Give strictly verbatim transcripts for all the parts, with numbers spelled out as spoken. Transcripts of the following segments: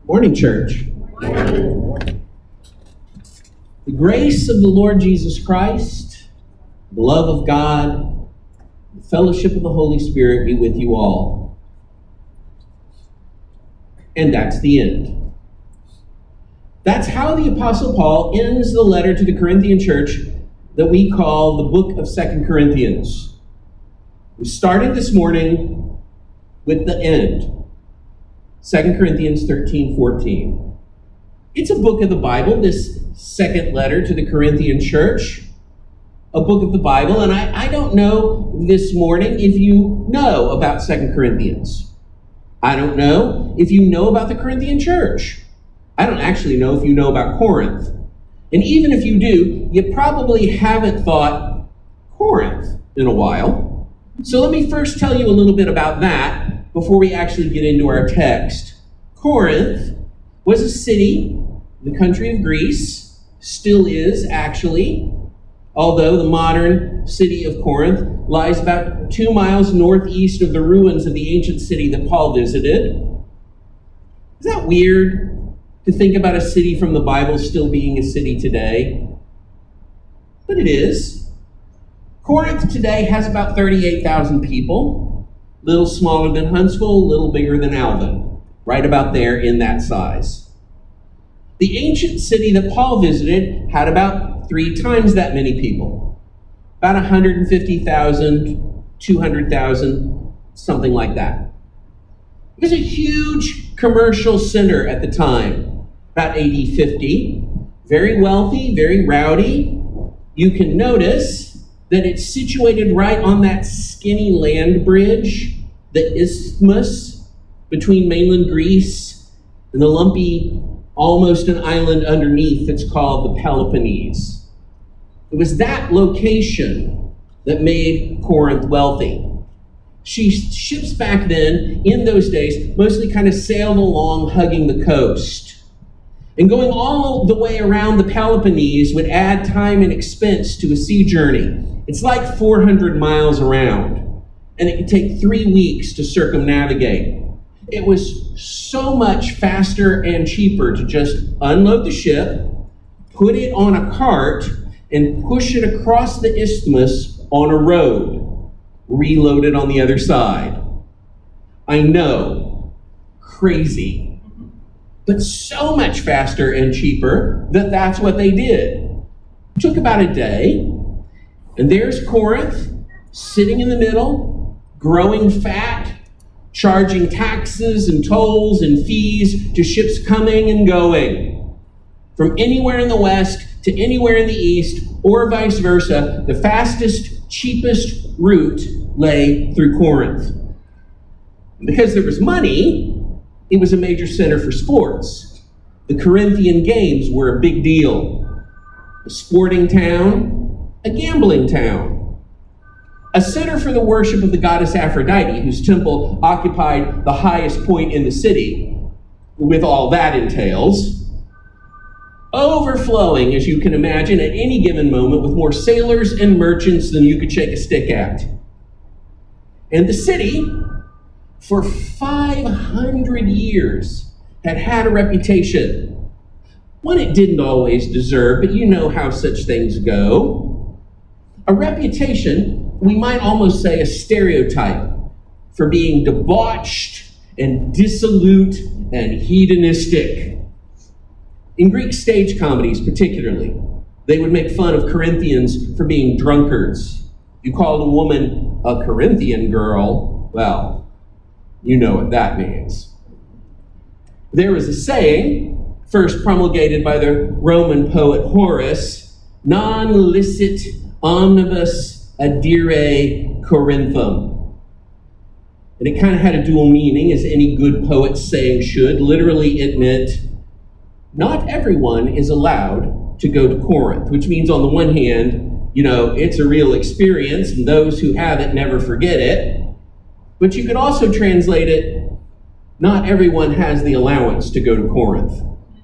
Morning, church. The grace of the Lord Jesus Christ, the love of God, the fellowship of the Holy Spirit be with you all. And that's the end. That's how the Apostle Paul ends the letter to the Corinthian church that we call the book of Second Corinthians. We're starting this morning with the end. Second Corinthians thirteen fourteen. It's a book of the Bible, this second letter to the Corinthian church. A book of the Bible, and I, I don't know this morning if you know about Second Corinthians. I don't know if you know about the Corinthian church. I don't actually know if you know about Corinth. And even if you do, you probably haven't thought Corinth in a while. So let me first tell you a little bit about that before we actually get into our text. Corinth was a city in the country of Greece, still is actually, although the modern city of Corinth lies about two miles northeast of the ruins of the ancient city that Paul visited. Is that weird to think about a city from the Bible still being a city today? But it is. Corinth today has about thirty-eight thousand people. A little smaller than Huntsville, a little bigger than Alvin, right about there in that size. The ancient city that Paul visited had about three times that many people, about one hundred fifty thousand, two hundred thousand, something like that. It was a huge commercial center at the time, about A D fifty, very wealthy, very rowdy. You can notice that it's situated right on that skinny land bridge, the isthmus between mainland Greece and the lumpy, almost an island underneath that's called the Peloponnese. It was that location that made Corinth wealthy. She, ships back then, in those days, mostly kind of sailed along hugging the coast. And going all the way around the Peloponnese would add time and expense to a sea journey. It's like four hundred miles around, and it could take three weeks to circumnavigate. It was so much faster and cheaper to just unload the ship, put it on a cart, and push it across the isthmus on a road, reload it on the other side. I know, crazy, but so much faster and cheaper that that's what they did. It took about a day. And there's Corinth, sitting in the middle, growing fat, charging taxes and tolls and fees to ships coming and going. From anywhere in the west to anywhere in the east, or vice versa, the fastest, cheapest route lay through Corinth. Because there was money, it was a major center for sports. The Corinthian Games were a big deal. A sporting town, a gambling town, a center for the worship of the goddess Aphrodite, whose temple occupied the highest point in the city, with all that entails, overflowing, as you can imagine, at any given moment with more sailors and merchants than you could shake a stick at. And the city, for five hundred years, had had a reputation, one it didn't always deserve, but you know how such things go. A reputation, we might almost say a stereotype, for being debauched and dissolute and hedonistic. In Greek stage comedies particularly, they would make fun of Corinthians for being drunkards. You called a woman a Corinthian girl, well, you know what that means. There was a saying, first promulgated by the Roman poet Horace, non licet omnibus adire Corinthum. And it kind of had a dual meaning, as any good poet's saying should. Literally, it meant, not everyone is allowed to go to Corinth, which means on the one hand, you know, it's a real experience, and those who have it never forget it. But you could also translate it, not everyone has the allowance to go to Corinth,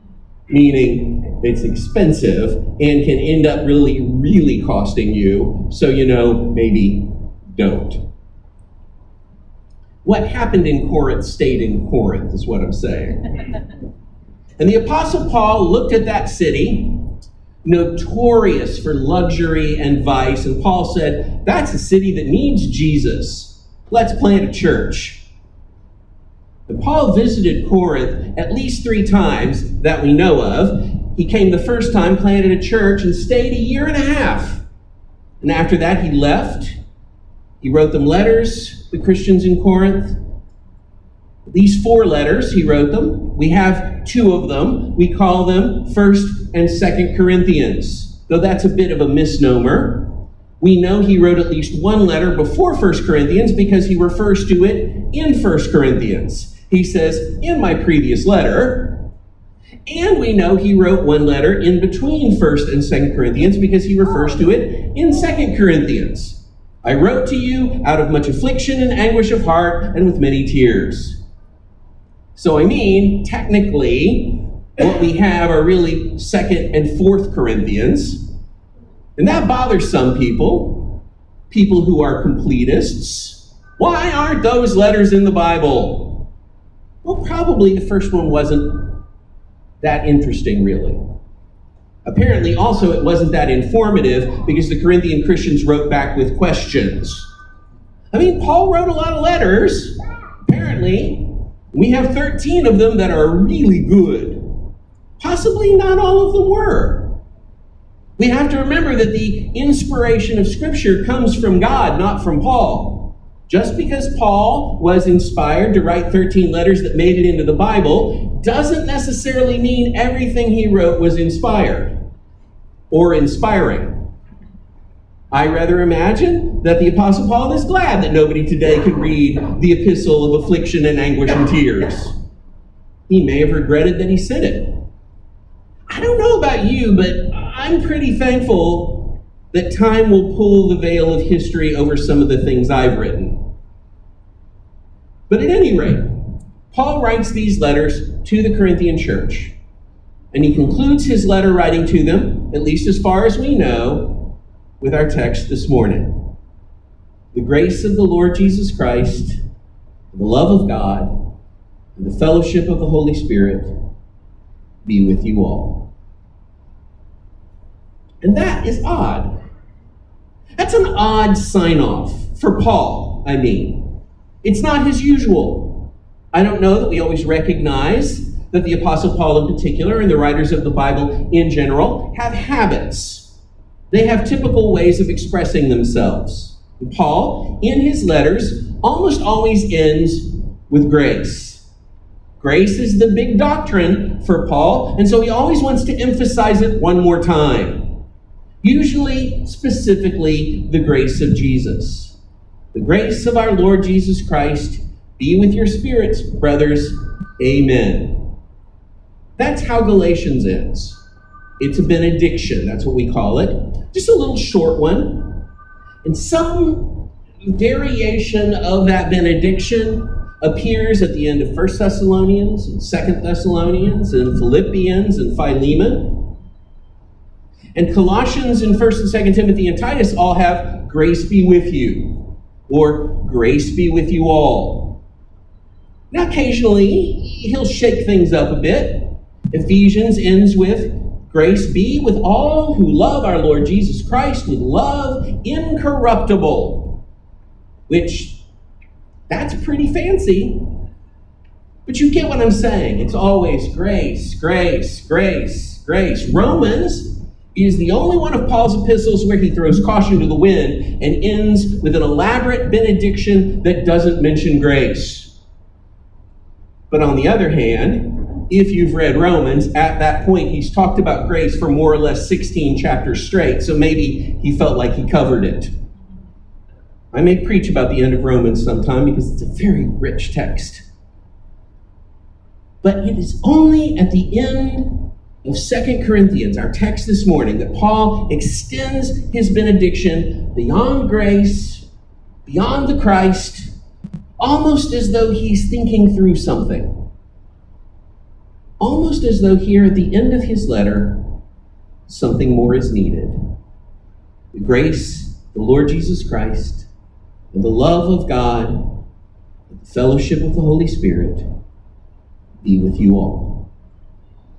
meaning it's expensive and can end up really, really costing you, so, you know, maybe don't. What happened in Corinth stayed in Corinth, is what I'm saying. And the Apostle Paul looked at that city, notorious for luxury and vice, and Paul said, that's a city that needs Jesus. Let's plant a church. And Paul visited Corinth at least three times that we know of. He came the first time, planted a church, and stayed a year and a half. And after that, he left. He wrote them letters, the Christians in Corinth. These four letters, he wrote them. We have two of them. We call them First and Second Corinthians. Though that's a bit of a misnomer. We know he wrote at least one letter before First Corinthians because he refers to it in First Corinthians. He says, in my previous letter. And we know he wrote one letter in between First and Second Corinthians because he refers to it in Second Corinthians. I wrote to you out of much affliction and anguish of heart and with many tears. So I mean, technically, what we have are really Second and Fourth Corinthians. And that bothers some people, people who are completists. Why aren't those letters in the Bible? Well, probably the first one wasn't that interesting, really. Apparently, also, it wasn't that informative because the Corinthian Christians wrote back with questions. I mean, Paul wrote a lot of letters, apparently. We have thirteen of them that are really good. Possibly not all of them were. We have to remember that the inspiration of Scripture comes from God, not from Paul. Just because Paul was inspired to write thirteen letters that made it into the Bible doesn't necessarily mean everything he wrote was inspired or inspiring. I rather imagine that the Apostle Paul is glad that nobody today could read the epistle of affliction and anguish and tears. He may have regretted that he said it. I don't know about you, but I'm pretty thankful that time will pull the veil of history over some of the things I've written. But at any rate, Paul writes these letters to the Corinthian church, and he concludes his letter writing to them, at least as far as we know, with our text this morning. The grace of the Lord Jesus Christ, the love of God, and the fellowship of the Holy Spirit be with you all. And that is odd. That's an odd sign-off for Paul, I mean. It's not his usual. I don't know that we always recognize that the Apostle Paul in particular and the writers of the Bible in general have habits. They have typical ways of expressing themselves. And Paul, in his letters, almost always ends with grace. Grace is the big doctrine for Paul, and so he always wants to emphasize it one more time. Usually, specifically, the grace of Jesus. The grace of our Lord Jesus Christ be with your spirits, brothers. Amen. That's how Galatians ends. It's a benediction, that's what we call it. Just a little short one. And some variation of that benediction appears at the end of First Thessalonians and Second Thessalonians and Philippians and Philemon. And Colossians and First and Second Timothy and Titus all have grace be with you, or grace be with you all. Now occasionally he'll shake things up a bit. Ephesians ends with grace be with all who love our Lord Jesus Christ with love incorruptible. Which, that's pretty fancy. But you get what I'm saying. It's always grace, grace, grace, grace. Romans is the only one of Paul's epistles where he throws caution to the wind and ends with an elaborate benediction that doesn't mention grace. But on the other hand, if you've read Romans, at that point, he's talked about grace for more or less sixteen chapters straight, so maybe he felt like he covered it. I may preach about the end of Romans sometime because it's a very rich text. But it is only at the end of Second Corinthians, our text this morning, that Paul extends his benediction beyond grace, beyond the Christ, almost as though he's thinking through something. Almost as though here at the end of his letter, something more is needed. The grace, the Lord Jesus Christ, and the love of God, and the fellowship of the Holy Spirit be with you all.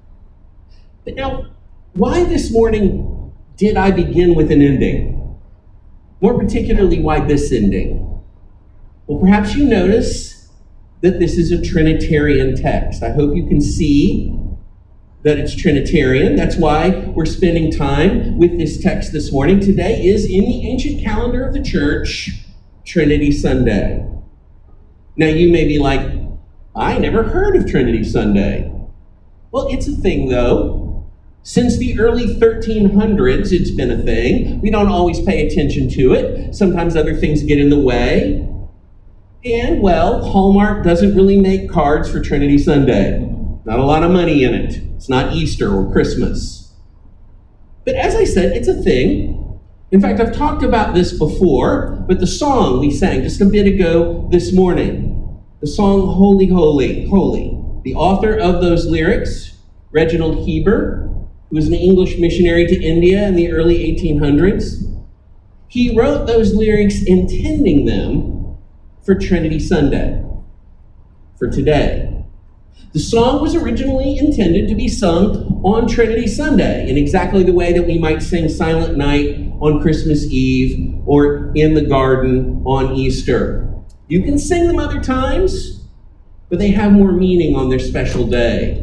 But now, why this morning did I begin with an ending? More particularly, why this ending? Well, perhaps you notice that this is a Trinitarian text. I hope you can see that it's Trinitarian. That's why we're spending time with this text this morning. Today is, in the ancient calendar of the church, Trinity Sunday. Now, you may be like, I never heard of Trinity Sunday. Well, it's a thing, though. Since the early thirteen hundreds, it's been a thing. We don't always pay attention to it. Sometimes other things get in the way. And, well, Hallmark doesn't really make cards for Trinity Sunday. Not a lot of money in it. It's not Easter or Christmas. But as I said, it's a thing. In fact, I've talked about this before, but the song we sang just a bit ago this morning, the song Holy, Holy, Holy, the author of those lyrics, Reginald Heber, who was an English missionary to India in the early eighteen hundreds, he wrote those lyrics intending them for Trinity Sunday, for today. The song was originally intended to be sung on Trinity Sunday in exactly the way that we might sing Silent Night on Christmas Eve or In the Garden on Easter. You can sing them other times, but they have more meaning on their special day.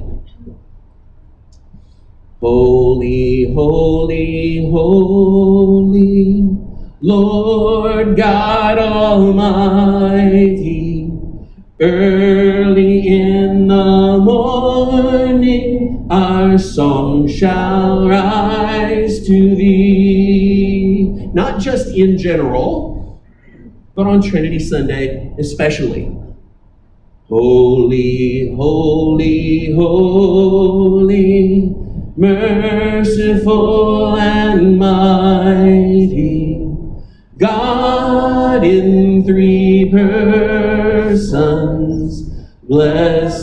Holy, holy, holy, Lord God Almighty, early in the morning our song shall rise to thee. Not just in general, but on Trinity Sunday especially. Holy, holy, holy, merciful and mighty, God in three persons, blessed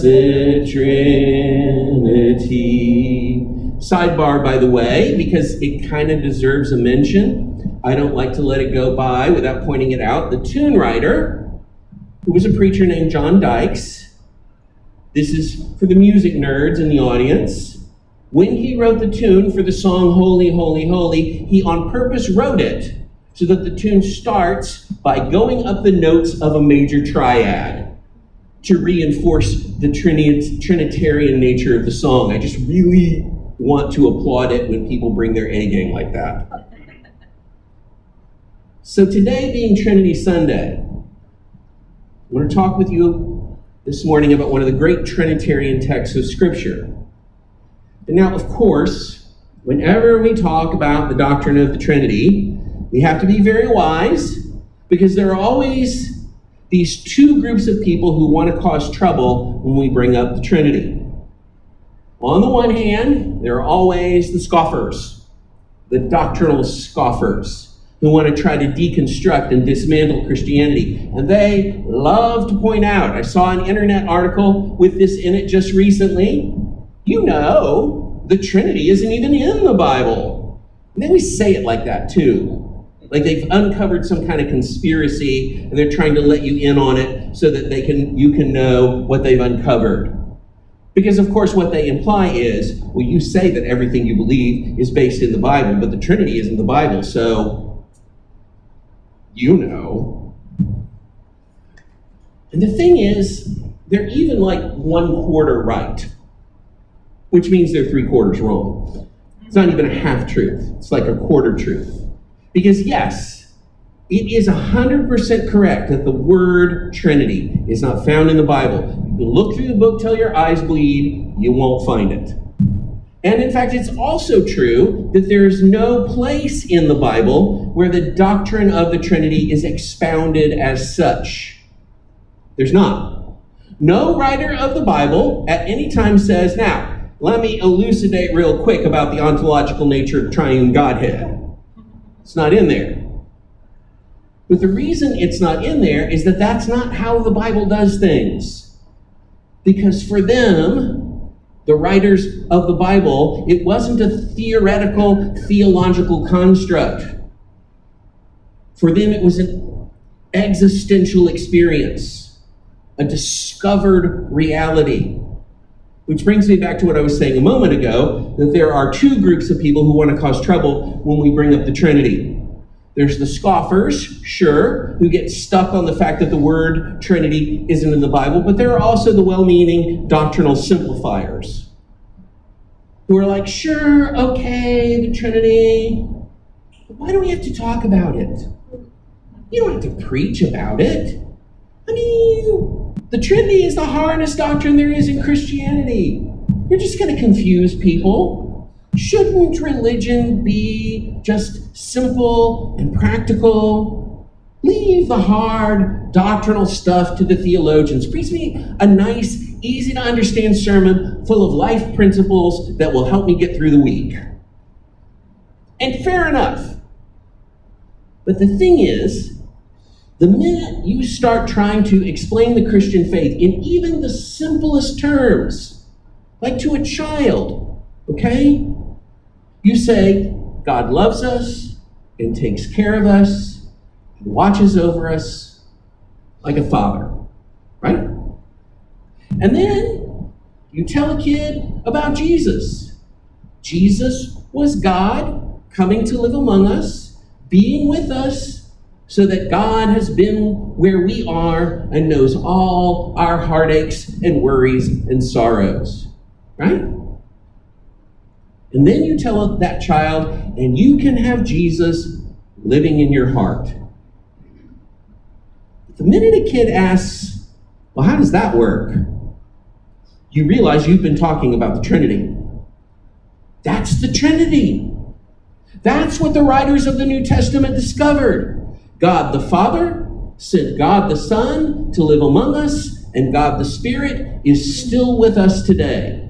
Trinity. Sidebar, by the way, because it kind of deserves a mention. I don't like to let it go by without pointing it out. The tune writer, who was a preacher named John Dykes, this is for the music nerds in the audience. When he wrote the tune for the song Holy, Holy, Holy, he on purpose wrote it so that the tune starts by going up the notes of a major triad to reinforce the Trini- Trinitarian nature of the song. I just really want to applaud it when people bring their A game like that. So today being Trinity Sunday, I want to talk with you this morning about one of the great Trinitarian texts of Scripture. And now, of course, whenever we talk about the doctrine of the Trinity, we have to be very wise, because there are always these two groups of people who want to cause trouble when we bring up the Trinity. On the one hand, there are always the scoffers, the doctrinal scoffers, who want to try to deconstruct and dismantle Christianity. And they love to point out, I saw an internet article with this in it just recently, you know, the Trinity isn't even in the Bible. And they always say it like that too. Like they've uncovered some kind of conspiracy and they're trying to let you in on it so that they can you can know what they've uncovered. Because of course what they imply is, well, you say that everything you believe is based in the Bible, but the Trinity isn't the Bible, so you know. And the thing is, they're even like one quarter right, which means they're three quarters wrong. It's not even a half truth. It's like a quarter truth. Because yes, it is one hundred percent correct that the word Trinity is not found in the Bible. You can look through the book till your eyes bleed, you won't find it. And in fact, it's also true that there is no place in the Bible where the doctrine of the Trinity is expounded as such. There's not. No writer of the Bible at any time says, now, let me elucidate real quick about the ontological nature of triune Godhead. It's not in there. But the reason it's not in there is that that's not how the Bible does things. Because for them, the writers of the Bible, it wasn't a theoretical, theological construct. For them, it was an existential experience, a discovered reality. Which brings me back to what I was saying a moment ago, that there are two groups of people who want to cause trouble when we bring up the Trinity. There's the scoffers, sure, who get stuck on the fact that the word Trinity isn't in the Bible, but there are also the well-meaning doctrinal simplifiers who are like, sure, okay, the Trinity, but why do we have to talk about it? You don't have to preach about it. I mean, the Trinity is the hardest doctrine there is in Christianity. You're just going to confuse people. Shouldn't religion be just simple and practical? Leave the hard doctrinal stuff to the theologians. Preach me a nice, easy to understand sermon full of life principles that will help me get through the week. And fair enough. But the thing is, the minute you start trying to explain the Christian faith in even the simplest terms, like to a child, okay? You say, God loves us and takes care of us and watches over us like a father, right? And then you tell a kid about Jesus. Jesus was God coming to live among us, being with us, so that God has been where we are and knows all our heartaches and worries and sorrows, right? And then you tell that child, and you can have Jesus living in your heart. The minute a kid asks, well, how does that work? You realize you've been talking about the Trinity. That's the Trinity. That's what the writers of the New Testament discovered. God the Father sent God the Son to live among us, and God the Spirit is still with us today.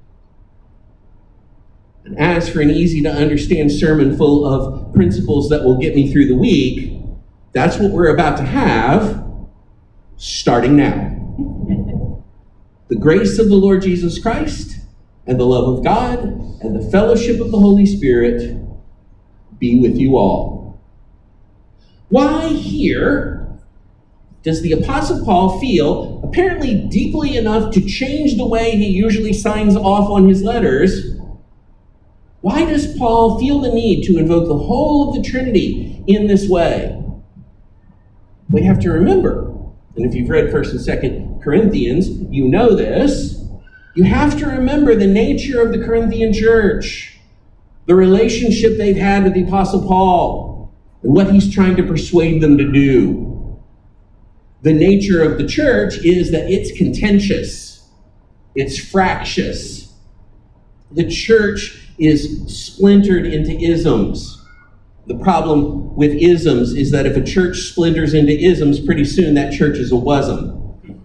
And as for an easy-to-understand sermon full of principles that will get me through the week, that's what we're about to have, starting now. The grace of the Lord Jesus Christ, and the love of God, and the fellowship of the Holy Spirit be with you all. Why here does the Apostle Paul feel, apparently deeply enough to change the way he usually signs off on his letters, why does Paul feel the need to invoke the whole of the Trinity in this way? We have to remember, and if you've read First and Second Corinthians, you know this, you have to remember the nature of the Corinthian church, the relationship they've had with the Apostle Paul, and what he's trying to persuade them to do. The nature of the church is that it's contentious. It's fractious. The church is splintered into isms. The problem with isms is that if a church splinters into isms, pretty soon that church is a wasm.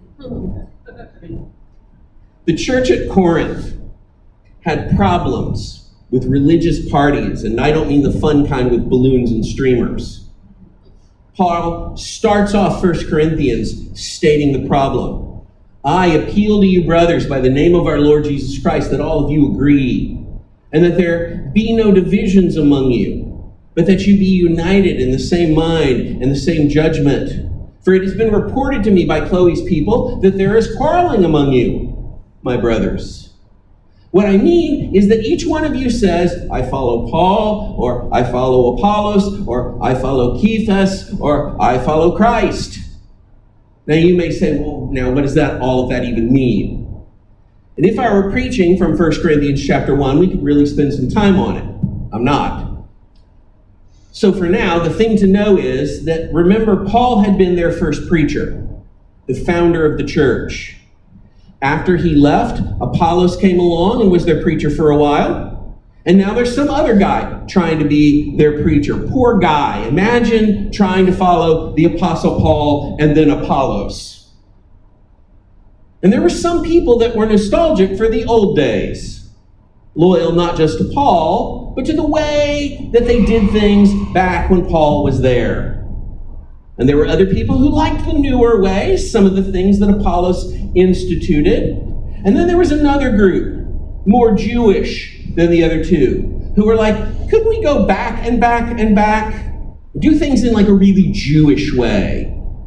The church at Corinth had problems with religious parties, and I don't mean the fun kind with balloons and streamers. Paul starts off First Corinthians stating the problem. I appeal to you, brothers, by the name of our Lord Jesus Christ, that all of you agree, and that there be no divisions among you, but that you be united in the same mind and the same judgment. For it has been reported to me by Chloe's people that there is quarreling among you, my brothers. What I mean is that each one of you says, I follow Paul, or I follow Apollos, or I follow Cephas, or I follow Christ. Now you may say, well, now what does that all of that even mean? And if I were preaching from First Corinthians chapter one, we could really spend some time on it. I'm not. So for now, the thing to know is that, remember, Paul had been their first preacher, the founder of the church. After he left, Apollos came along and was their preacher for a while. And now there's some other guy trying to be their preacher. Poor guy. Imagine trying to follow the Apostle Paul and then Apollos. And there were some people that were nostalgic for the old days. Loyal not just to Paul, but to the way that they did things back when Paul was there. And there were other people who liked the newer ways, some of the things that Apollos instituted. And then there was another group, more Jewish than the other two, who were like, couldn't we go back and back and back? Do things in like a really Jewish way.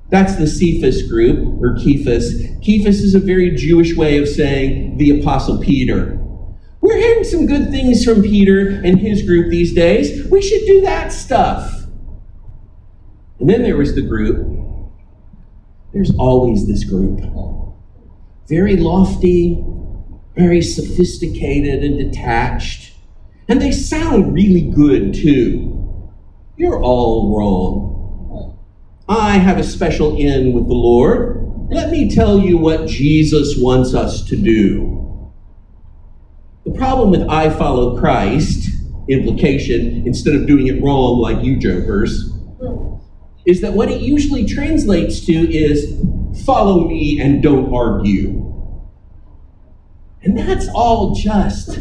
That's the Cephas group, or Cephas. Cephas is a very Jewish way of saying the Apostle Peter. We're hearing some good things from Peter and his group these days. We should do that stuff. And then there was the group. There's always this group. Very lofty, very sophisticated and detached. And they sound really good, too. You're all wrong. I have a special in with the Lord. Let me tell you what Jesus wants us to do. The problem with I follow Christ, implication, instead of doing it wrong like you jokers, is that what it usually translates to is follow me and don't argue. And that's all just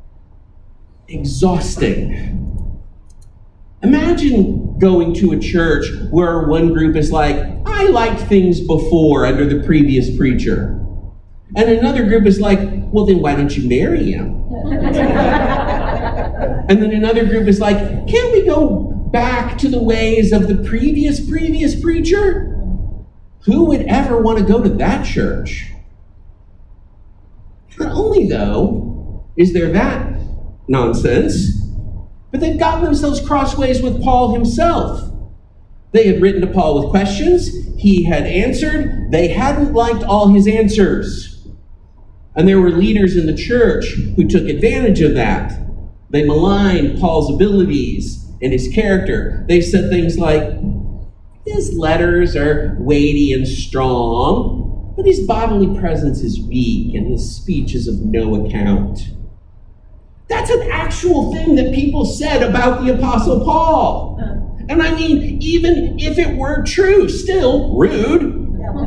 exhausting. Imagine going to a church where one group is like, I liked things before under the previous preacher. And another group is like, well, then why don't you marry him? And then another group is like, can't we go back to the ways of the previous, previous preacher? Who would ever want to go to that church? Not only, though, is there that nonsense, but they've gotten themselves crossways with Paul himself. They had written to Paul with questions. He had answered. They hadn't liked all his answers. And there were leaders in the church who took advantage of that. They maligned Paul's abilities and his character. They said things like, his letters are weighty and strong, but his bodily presence is weak and his speech is of no account. That's an actual thing that people said about the Apostle Paul. And I mean, even if it were true, still rude.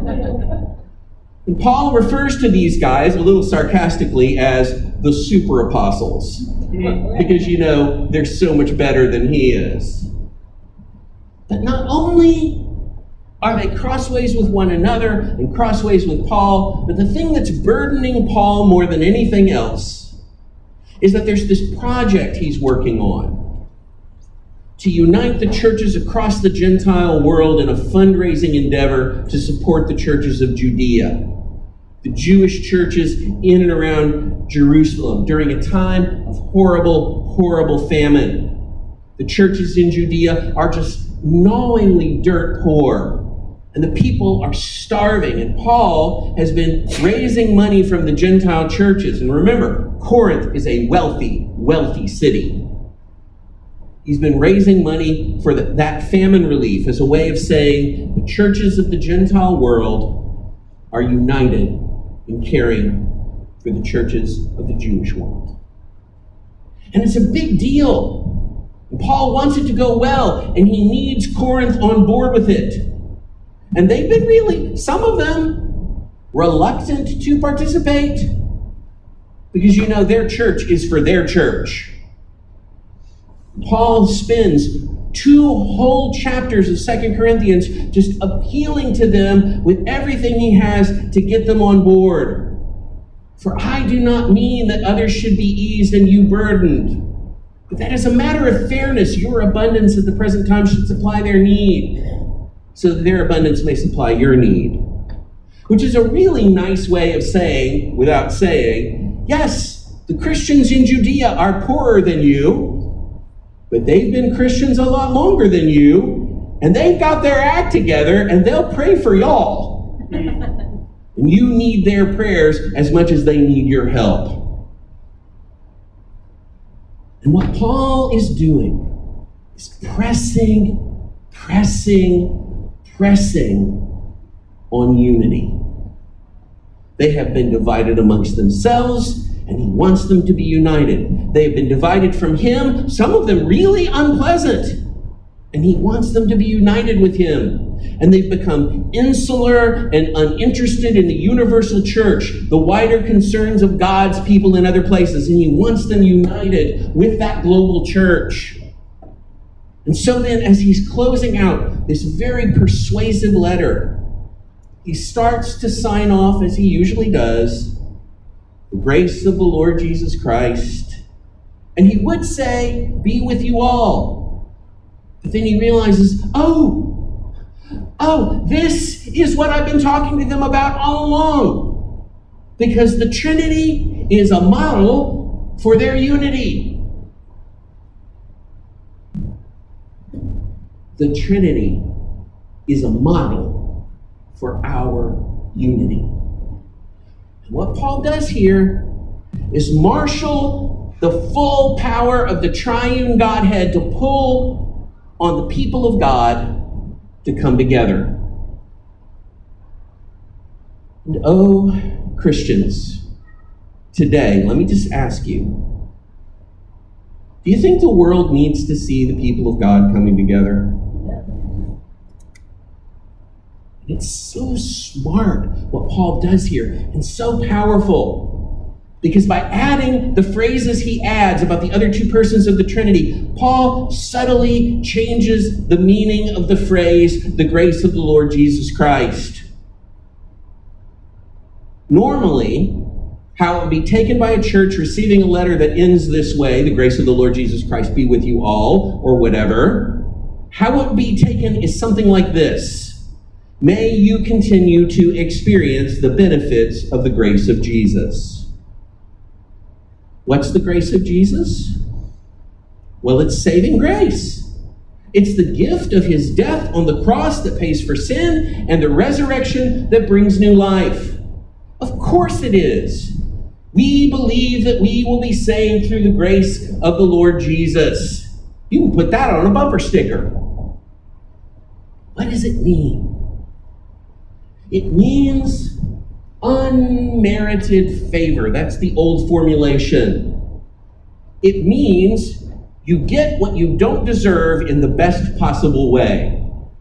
And Paul refers to these guys a little sarcastically as the super apostles. Because, you know, they're so much better than he is. But not only are they crossways with one another and crossways with Paul, but the thing that's burdening Paul more than anything else is that there's this project he's working on to unite the churches across the Gentile world in a fundraising endeavor to support the churches of Judea, the Jewish churches in and around Jerusalem during a time of horrible, horrible famine. The churches in Judea are just gnawingly dirt poor, and the people are starving, and Paul has been raising money from the Gentile churches. And remember, Corinth is a wealthy, wealthy city. He's been raising money for the, that famine relief as a way of saying the churches of the Gentile world are united in caring for the churches of the Jewish world. And it's a big deal. And Paul wants it to go well, and he needs Corinth on board with it. And they've been really, some of them, reluctant to participate because, you know, their church is for their church. Paul spends two whole chapters of Second Corinthians just appealing to them with everything he has to get them on board. For I do not mean that others should be eased and you burdened, but that as a matter of fairness, your abundance at the present time should supply their need, so that their abundance may supply your need. Which is a really nice way of saying, without saying, yes, the Christians in Judea are poorer than you, but they've been Christians a lot longer than you, and they've got their act together, and they'll pray for y'all. And you need their prayers as much as they need your help. And what Paul is doing is pressing, pressing, pressing on unity. They have been divided amongst themselves, and he wants them to be united. They have been divided from him, some of them really unpleasant, and he wants them to be united with him. And they've become insular and uninterested in the universal church, the wider concerns of God's people in other places, and he wants them united with that global church. And so then, as he's closing out this very persuasive letter, he starts to sign off, as he usually does, the grace of the Lord Jesus Christ. And he would say, be with you all. But then he realizes, oh, Oh, this is what I've been talking to them about all along. Because the Trinity is a model for their unity. The Trinity is a model for our unity. And what Paul does here is marshal the full power of the triune Godhead to pull on the people of God to come together. And oh, Christians, today, let me just ask you, do you think the world needs to see the people of God coming together? It's so smart what Paul does here, and so powerful. Because by adding the phrases he adds about the other two persons of the Trinity, Paul subtly changes the meaning of the phrase, the grace of the Lord Jesus Christ. Normally, how it would be taken by a church receiving a letter that ends this way, the grace of the Lord Jesus Christ be with you all, or whatever, how it would be taken is something like this: may you continue to experience the benefits of the grace of Jesus. What's the grace of Jesus? Well, it's saving grace. It's the gift of his death on the cross that pays for sin and the resurrection that brings new life. Of course it is. We believe that we will be saved through the grace of the Lord Jesus. You can put that on a bumper sticker. What does it mean? It means unmerited favor. That's the old formulation. It means you get what you don't deserve in the best possible way.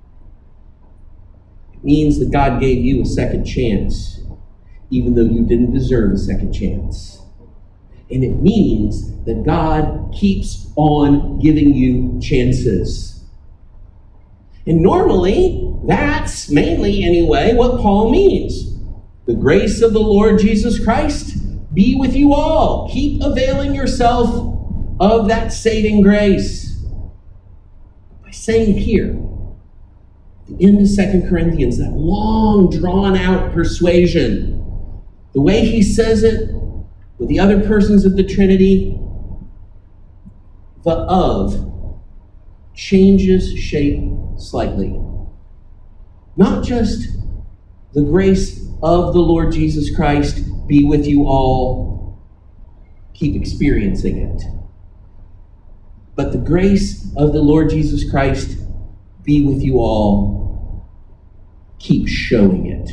It means that God gave you a second chance, even though you didn't deserve a second chance. And it means that God keeps on giving you chances. And normally, that's mainly, anyway, what Paul means. The grace of the Lord Jesus Christ be with you all. Keep availing yourself of that saving grace. By saying here, at the end of Second Corinthians, that long, drawn-out persuasion, the way he says it with the other persons of the Trinity, the of changes shape slightly. Not just the grace of the Lord Jesus Christ be with you all, keep experiencing it, but the grace of the Lord Jesus Christ be with you all, keep showing it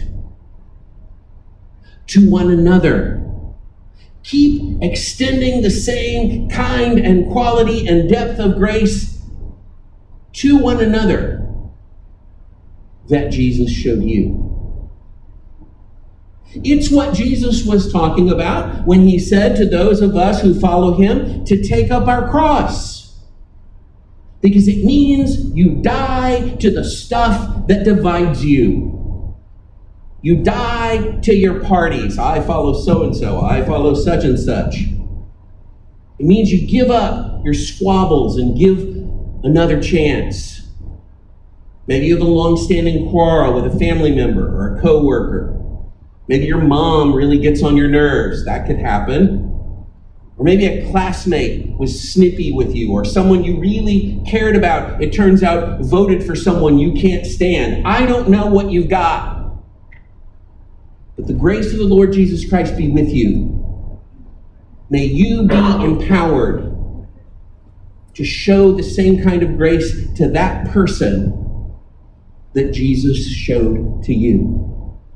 to one another. Keep extending the same kind and quality and depth of grace to one another that Jesus showed you. It's what Jesus was talking about when he said to those of us who follow him to take up our cross. Because it means you die to the stuff that divides you. You die to your parties. I follow so-and-so. I follow such and such. It means you give up your squabbles and give another chance. Maybe you have a long-standing quarrel with a family member or a coworker. Maybe your mom really gets on your nerves. That could happen. Or maybe a classmate was snippy with you, or someone you really cared about, it turns out, voted for someone you can't stand. I don't know what you've got. But the grace of the Lord Jesus Christ be with you. May you be empowered to show the same kind of grace to that person that Jesus showed to you.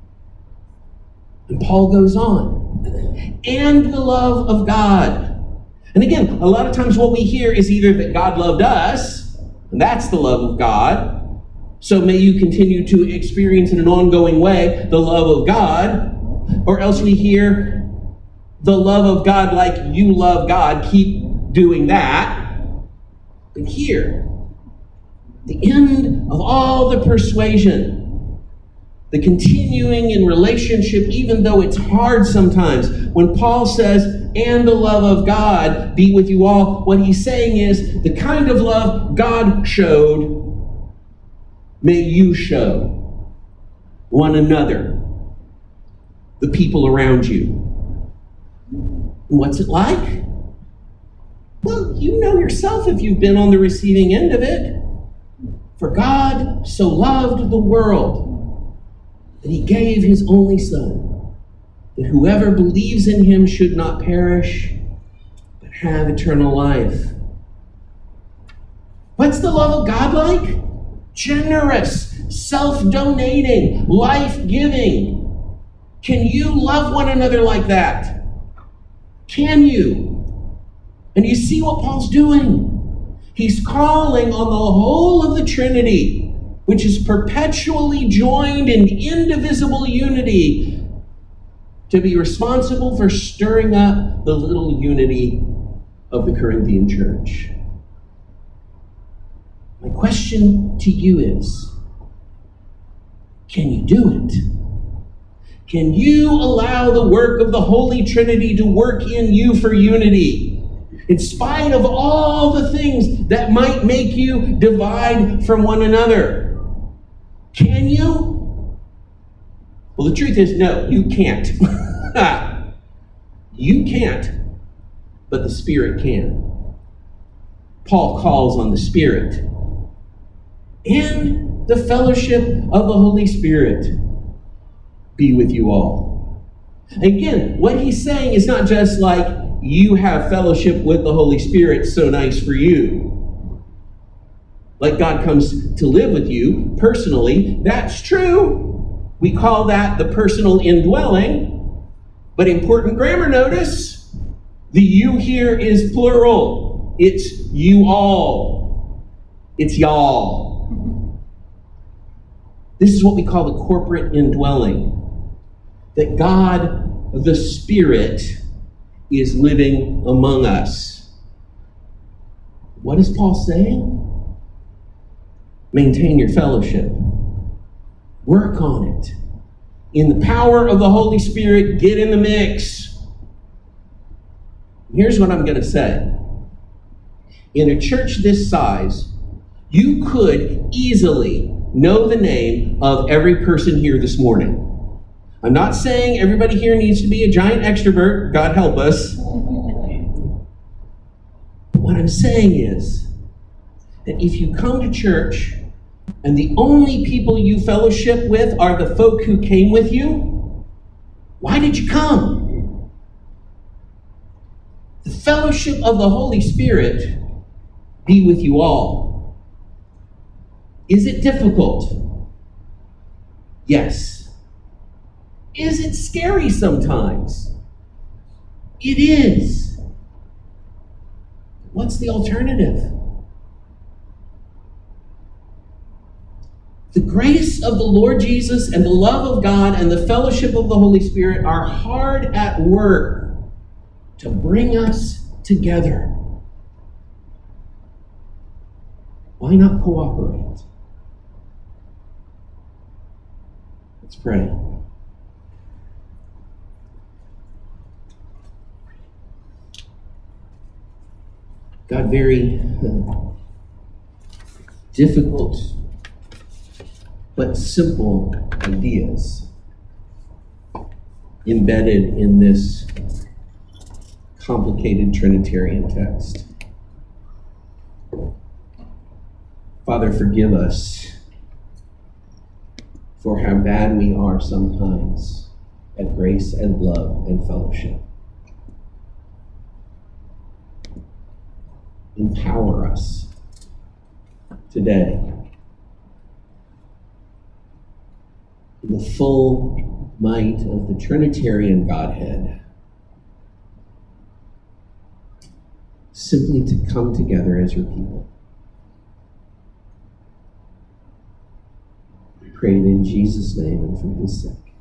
And Paul goes on. And the love of God. And again, a lot of times what we hear is either that God loved us, and that's the love of God. So may you continue to experience in an ongoing way the love of God. Or else we hear the love of God like you love God, keep doing that. But here, the end of all the persuasion, the continuing in relationship, even though it's hard sometimes. When Paul says, and the love of God be with you all, what he's saying is the kind of love God showed may you show one another, the people around you. What's it like? Well, you know yourself if you've been on the receiving end of it. For God so loved the world that he gave his only Son, that whoever believes in him should not perish, but have eternal life. What's the love of God like? Generous, self-donating, life-giving. Can you love one another like that? Can you? And you see what Paul's doing? He's calling on the whole of the Trinity, which is perpetually joined in indivisible unity, to be responsible for stirring up the little unity of the Corinthian church. My question to you is, can you do it? Can you allow the work of the Holy Trinity to work in you for unity, in spite of all the things that might make you divide from one another? Can you? Well, the truth is, no, you can't. You can't, but the Spirit can. Paul calls on the Spirit and the fellowship of the Holy Spirit be with you all. Again, what he's saying is not just like, you have fellowship with the Holy Spirit, so nice for you. Like God comes to live with you personally. That's true. We call that the personal indwelling. But important grammar notice, the you here is plural. It's you all. It's y'all. This is what we call the corporate indwelling. That God, the Spirit, is living among us. What is Paul saying? Maintain your fellowship. Work on it. In the power of the Holy Spirit, get in the mix. Here's what I'm going to say. In a church this size, you could easily know the name of every person here this morning. I'm not saying everybody here needs to be a giant extrovert. God help us. But what I'm saying is that if you come to church and the only people you fellowship with are the folk who came with you, why did you come? The fellowship of the Holy Spirit be with you all. Is it difficult? Yes. Is it scary sometimes? It is. What's the alternative? The grace of the Lord Jesus and the love of God and the fellowship of the Holy Spirit are hard at work to bring us together. Why not cooperate? Let's pray. God, very uh, difficult but simple ideas embedded in this complicated Trinitarian text. Father, forgive us for how bad we are sometimes at grace and love and fellowship. Empower us today in the full might of the Trinitarian Godhead, simply to come together as your people. We pray it in Jesus' name and for his sake.